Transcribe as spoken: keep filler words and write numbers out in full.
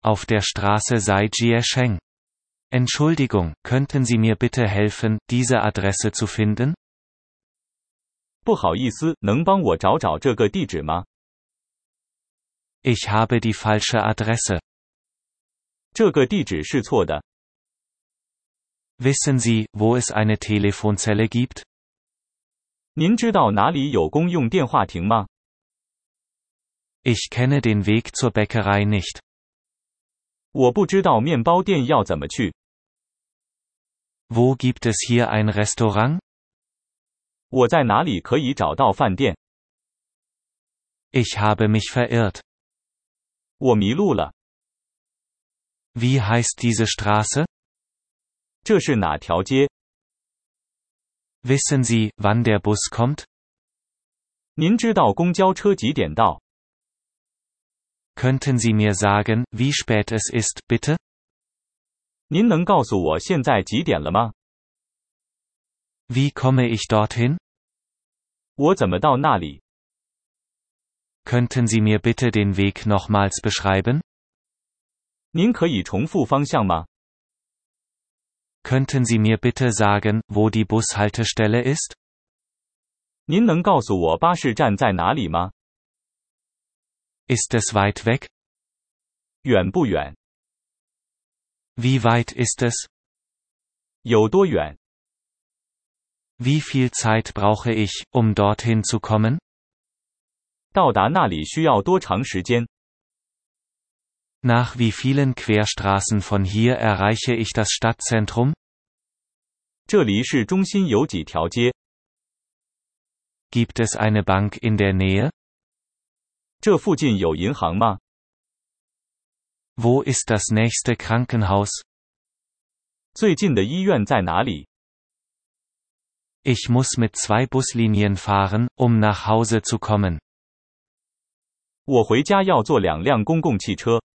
auf der Straße sei Jiesheng. Entschuldigung, könnten Sie mir bitte helfen, diese Adresse zu finden? 不好意思，能帮我找找这个地址吗？ Ich habe die falsche Adresse. 这个地址是错的。 Wissen Sie, wo es eine Telefonzelle gibt? 您知道哪里有公用电话亭吗？ Ich kenne den Weg zur Bäckerei nicht. 我不知道面包店要怎么去。 Wo gibt es hier ein Restaurant? 我在哪里可以找到饭店？ Ich habe mich verirrt. 我迷路了。 Wie heißt diese Straße? 这是哪条街？ Wissen Sie, wann der Bus kommt? 您知道公交车几点到？ Könnten Sie mir sagen, wie spät es ist, bitte? 您能告诉我现在几点了吗？ Wie komme ich dorthin? 我怎么到那里？ Könnten Sie mir bitte den Weg nochmals beschreiben? 您可以重复方向吗？ Könnten Sie mir bitte sagen, wo die Bushaltestelle ist? 您能告诉我巴士站在哪里吗？ Ist es weit weg? 远不远？ Wie weit ist es? 有多远？ Wie viel Zeit brauche ich, um dorthin zu kommen? 到达那里需要多长时间？ Nach wie vielen Querstraßen von hier erreiche ich das Stadtzentrum? 这离市中心有几条街？ Gibt es eine Bank in der Nähe? 这附近有银行吗？ Wo ist das nächste Krankenhaus? 最近的医院在哪里？ Ich muss mit zwei Buslinien fahren, um nach Hause zu kommen. 我回家要坐两辆公共汽车。